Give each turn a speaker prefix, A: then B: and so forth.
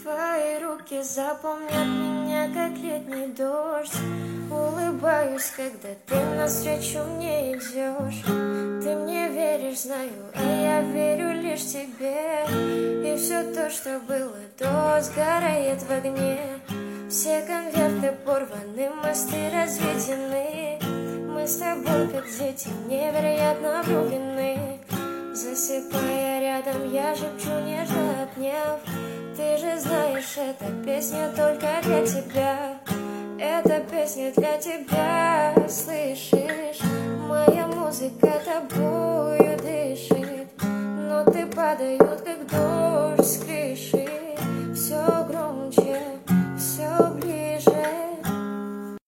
A: Твои руки запомнят меня, как летний дождь. Улыбаюсь, когда ты навстречу мне идешь. Ты мне веришь, знаю, а я верю лишь тебе. И все то, что было до, сгорает в огне. Все конверты порваны, мосты разведены. Мы с тобой, как дети, невероятно влюблены. Засыпая рядом, я шепчу, нежно обняв: ты же знаешь, эта песня только для тебя. Эта песня для тебя, слышишь? Моя музыка тобою дышит, ноты падают, как дождь с крыши. Все громче, все